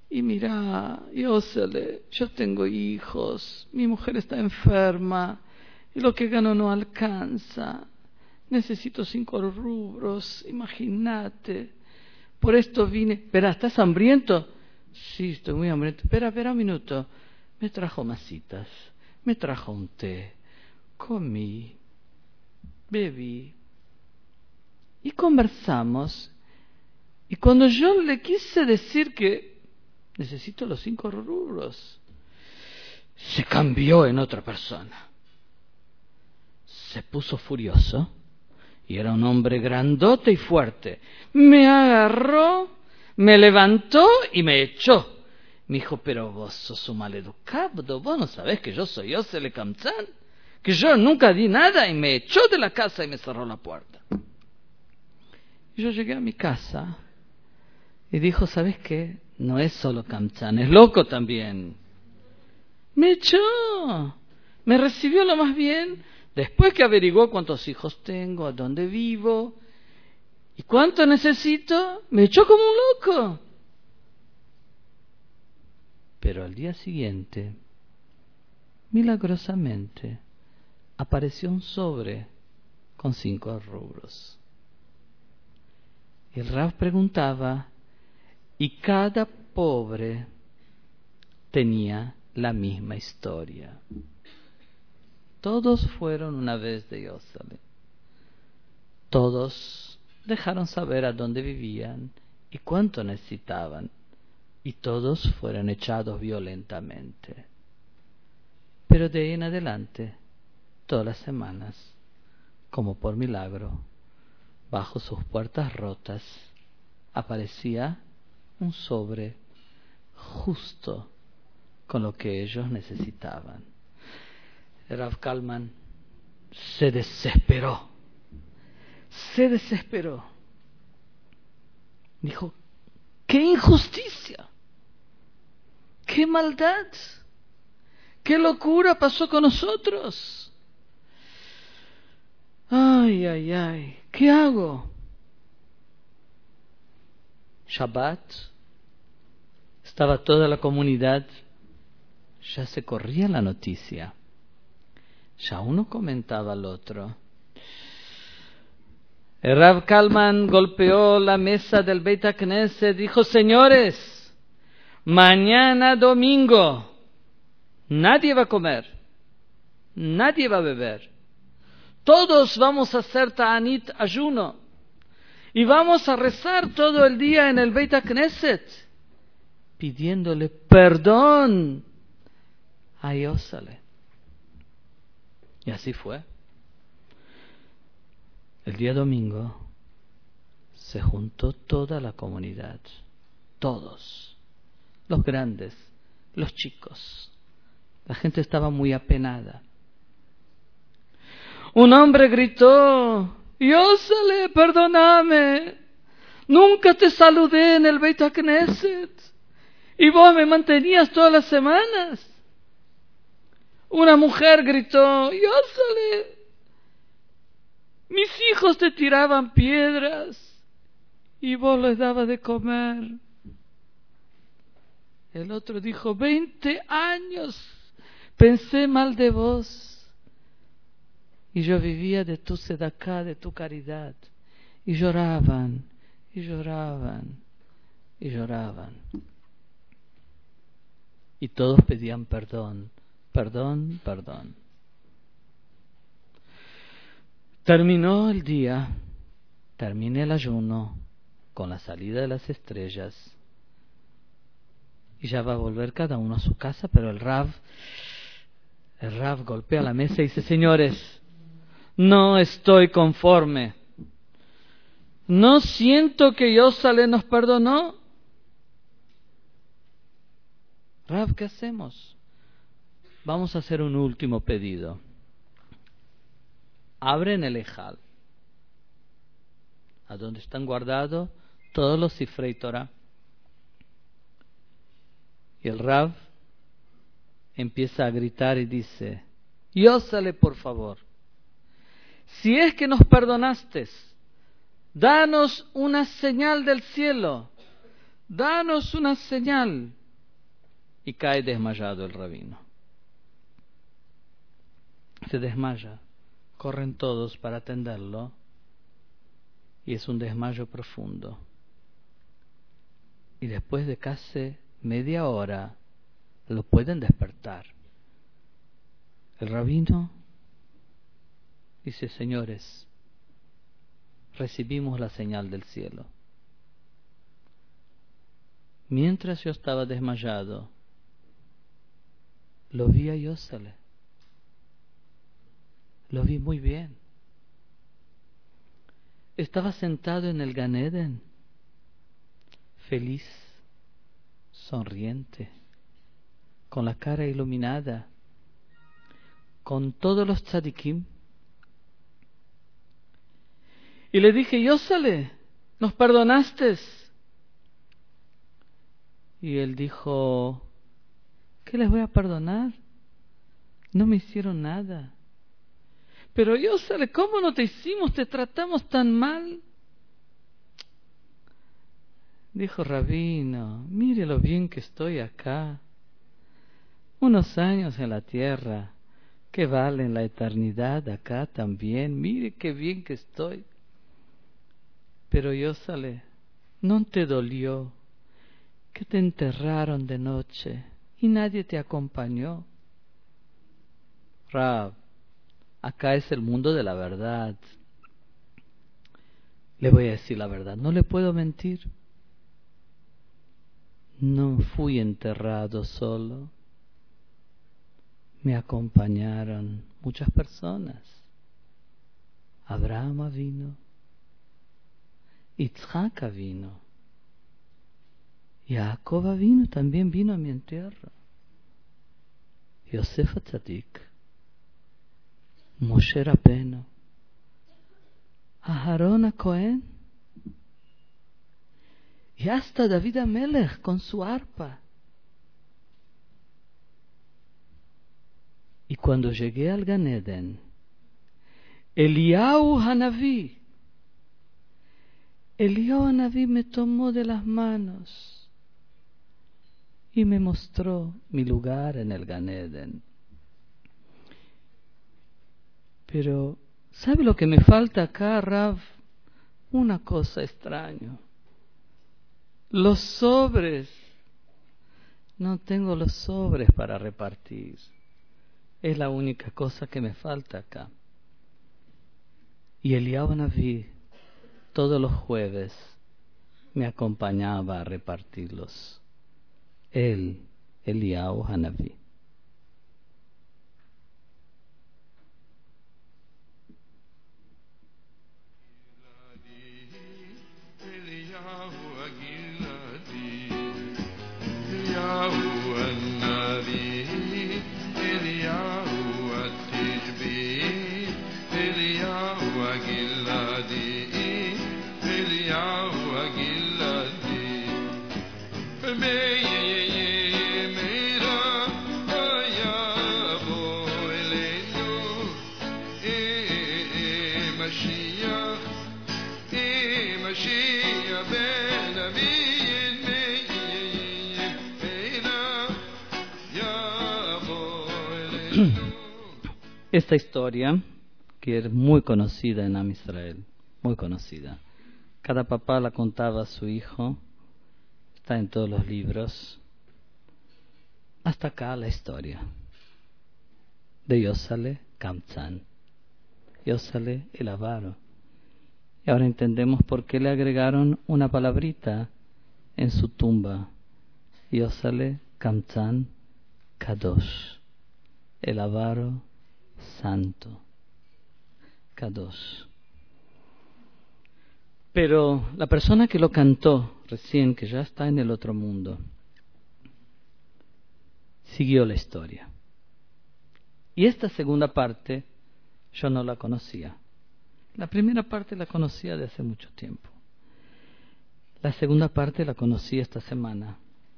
y mira, yo tengo hijos, mi mujer está enferma, y lo que gano no alcanza. Necesito 5 rubros, imagínate. Por esto vine. Espera, ¿estás hambriento? Sí, estoy muy hambriento. Espera un minuto. Me trajo masitas, me trajo un té, comí, bebí y conversamos. Y cuando yo le quise decir que necesito los 5 rubros, se cambió en otra persona. Se puso furioso. Y era un hombre grandote y fuerte. Me agarró, me levantó y me echó. Me dijo, pero vos sos un maleducado, vos no sabés que yo soy Yosele Kamtzan, que yo nunca di nada, y me echó de la casa y me cerró la puerta. Y yo llegué a mi casa y dijo, ¿sabés qué? No es solo Kamtzan, es loco también. Me echó, me recibió lo más bien. Después que averiguó cuántos hijos tengo, a dónde vivo y cuánto necesito, me echó como un loco. Pero al día siguiente, milagrosamente, apareció un sobre con 5 rubros. Y el Rav preguntaba, y cada pobre tenía la misma historia. Todos fueron una vez de Yosale. Todos dejaron saber a dónde vivían y cuánto necesitaban. Y todos fueron echados violentamente. Pero de ahí en adelante, todas las semanas, como por milagro, bajo sus puertas rotas, aparecía un sobre justo con lo que ellos necesitaban. Rav Kalman se desesperó. Dijo, ¡qué injusticia! ¡Qué maldad! ¡Qué locura pasó con nosotros! ¡Ay! ¿Qué hago? Shabbat, estaba toda la comunidad, ya se corría la noticia. Ya uno comentaba al otro. El Rav Kalman golpeó la mesa del Beit HaKnesset, dijo, señores, mañana domingo nadie va a comer, nadie va a beber. Todos vamos a hacer ta'anit, ayuno, y vamos a rezar todo el día en el Beit HaKnesset, pidiéndole perdón a Yosale. Y así fue. El día domingo se juntó toda la comunidad, todos, los grandes, los chicos. La gente estaba muy apenada. Un hombre gritó, Yosale, perdóname, nunca te saludé en el Beit HaKnesset y vos me mantenías todas las semanas. Una mujer gritó, Yosale, mis hijos te tiraban piedras y vos les dabas de comer. El otro dijo, 20 años pensé mal de vos y yo vivía de tu sedaká, de tu caridad. Y lloraban, y lloraban, y lloraban. Y todos pedían perdón. Terminó el día, terminé el ayuno con la salida de las estrellas y ya va a volver cada uno a su casa, pero el Rav golpea la mesa y dice, señores, no estoy conforme, no siento que Yosale nos perdonó. Rav, ¿qué hacemos? Vamos a hacer un último pedido. Abren el Ejal, a donde están guardados todos los Sifrei Torah. Y el Rav empieza a gritar y dice, Yosale, por favor, si es que nos perdonaste, danos una señal del cielo, danos una señal. y cae desmayado el rabino. Se desmaya, corren todos para atenderlo y es un desmayo profundo. Y después de casi media hora lo pueden despertar. El rabino dice: señores, recibimos la señal del cielo. Mientras yo estaba desmayado, lo vi a Yosele. Lo vi muy bien. Estaba sentado en el Gan Eden, feliz, sonriente, con la cara iluminada, con todos los tzadikim. Y le dije: Yosele, ¿nos perdonaste? Y él dijo: ¿qué les voy a perdonar? No me hicieron nada. Pero Yosele, ¿cómo no te hicimos? Te tratamos tan mal. Dijo: rabino, mire lo bien que estoy acá. Unos años en la tierra que valen la eternidad acá también. Mire qué bien que estoy. Pero Yosele, ¿no te dolió que te enterraron de noche y nadie te acompañó? Rab, acá es el mundo de la verdad. Le voy a decir la verdad, no le puedo mentir. No fui enterrado solo. Me acompañaron muchas personas. Abraham vino, Yitzhak vino, Jacob vino, también vino a mi entierro. Yosef Tzadik, Moshe Rabbeinu, Aharon Cohen, y hasta David Amelech con su arpa. Y cuando llegué al Gan Eden, Eliyahu Hanaví me tomó de las manos y me mostró mi lugar en el Gan Eden. Pero, ¿sabe lo que me falta acá, Rav? Una cosa extraña. Los sobres. No tengo los sobres para repartir. Es la única cosa que me falta acá. Y Eliyahu Hanaví todos los jueves me acompañaba a repartirlos. Él, Eliyahu Hanaví. Esta historia, que es muy conocida en Am Israel, muy conocida. Cada papá la contaba a su hijo, está en todos los libros. Hasta acá la historia de Yosele Kamtzan, Yosele el avaro. Y ahora entendemos por qué le agregaron una palabrita en su tumba. Yosele Kamtzan Kadosh, el avaro santo, Kadosh. Pero la persona que lo cantó recién, que ya está en el otro mundo, siguió la historia. Y esta segunda parte yo no la conocía. La primera parte la conocía de hace mucho tiempo. La segunda parte la conocí esta semana.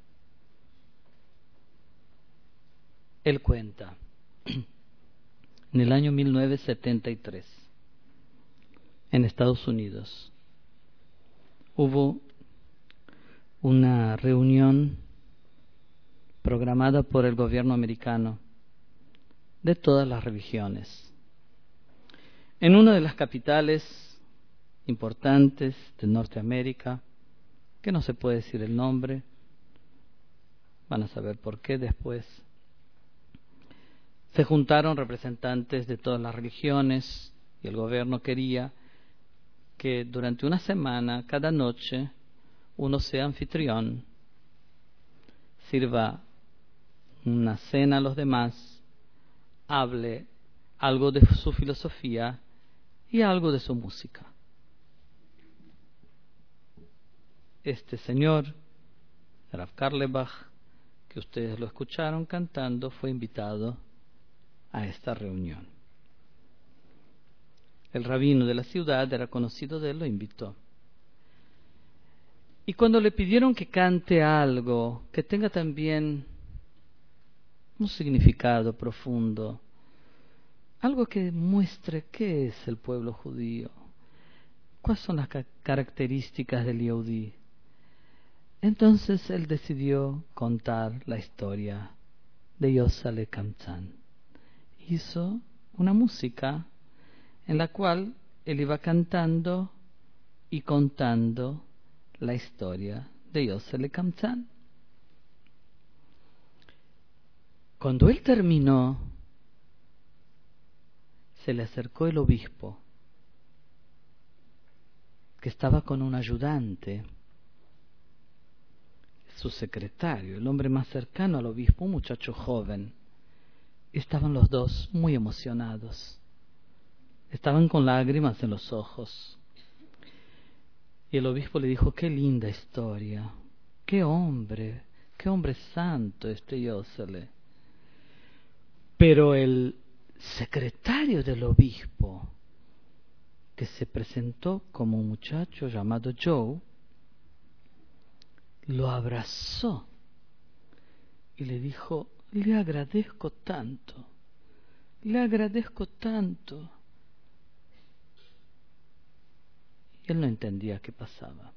Él cuenta, en el año 1973, en Estados Unidos, hubo una reunión programada por el gobierno americano de todas las religiones. En una de las capitales importantes de Norteamérica, que no se puede decir el nombre, van a saber por qué después, se juntaron representantes de todas las religiones y el gobierno quería que durante una semana, cada noche, uno sea anfitrión, sirva una cena a los demás, hable algo de su filosofía y algo de su música. Este señor, Rav Karlebach, que ustedes lo escucharon cantando, fue invitado a esta reunión. El rabino de la ciudad era conocido de él, lo invitó. Y cuando le pidieron que cante algo que tenga también un significado profundo, algo que muestre qué es el pueblo judío, cuáles son las características del Yehudí, entonces él decidió contar la historia de Yosale Kamtzan. Hizo una música en la cual él iba cantando y contando la historia de Yosale Kamtzan. Cuando él terminó, se le acercó el obispo, que estaba con un ayudante, su secretario, el hombre más cercano al obispo, un muchacho joven. Estaban los dos muy emocionados. Estaban con lágrimas en los ojos. Y el obispo le dijo: qué linda historia, qué hombre santo este Yosale. Pero el secretario del obispo, que se presentó como un muchacho llamado Joe, lo abrazó y le dijo: le agradezco tanto. Y él no entendía qué pasaba.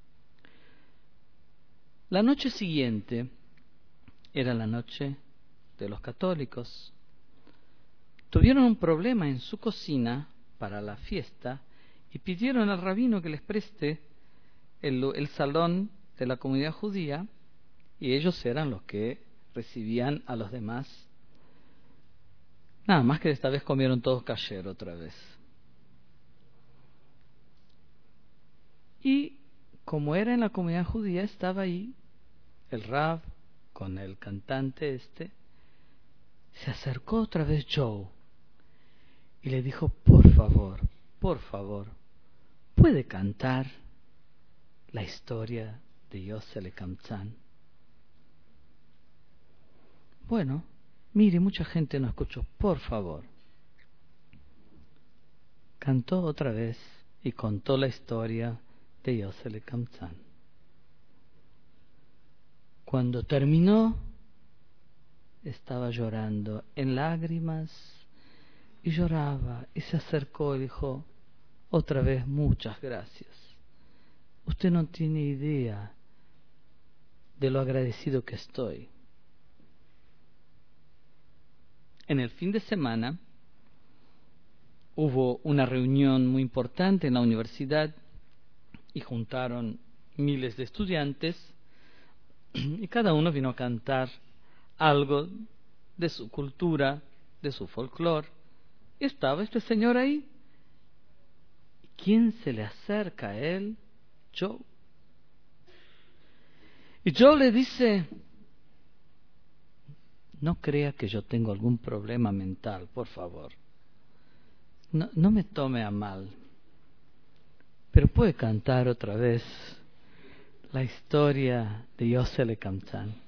La noche siguiente era la noche de los católicos. Tuvieron un problema en su cocina para la fiesta y pidieron al rabino que les preste el salón de la comunidad judía, y ellos eran los que recibían a los demás. Nada más que esta vez comieron todos kasher otra vez. Y como era en la comunidad judía, estaba ahí el Rav con el cantante se acercó otra vez Joe y le dijo: por favor, ¿puede cantar la historia de Yosale Kamtzan? Bueno, mire, mucha gente no escuchó. Por favor. Cantó otra vez y contó la historia de Yosale Kamtzan. Cuando terminó, estaba llorando en lágrimas y lloraba, y se acercó y dijo otra vez: muchas gracias. Usted no tiene idea de lo agradecido que estoy. En el fin de semana hubo una reunión muy importante en la universidad y juntaron miles de estudiantes y cada uno vino a cantar algo de su cultura, de su folclore. Estaba este señor ahí. ¿Quién se le acerca a él? Joe. Y Joe le dice: no crea que yo tengo algún problema mental, por favor. No me tome a mal. Pero puede cantar otra vez la historia de Yosale Kamtzan.